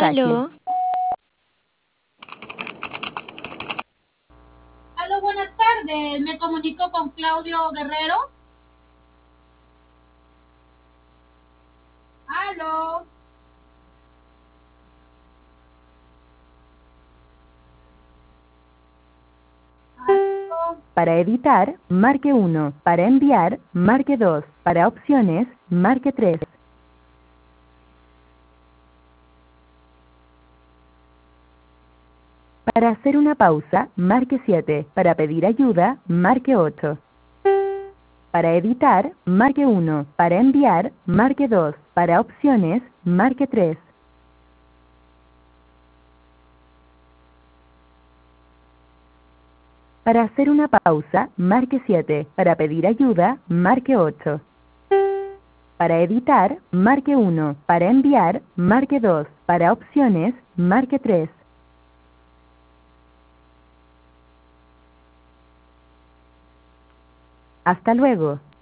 mensaje. Aló, Aló, buenas tardes. Me comunico con Claudio Guerrero. Aló. Aló. Para editar, marque 1. Para enviar, marque 2. Para opciones, marque 3. Para hacer una pausa, marque 7. Para pedir ayuda, marque 8. Para editar, marque 1. Para enviar, marque 2. Para opciones, marque 3. Para hacer una pausa, marque 7. Para pedir ayuda, marque 8. Para editar, marque 1. Para enviar, marque 2. Para opciones, marque 3. Hasta luego.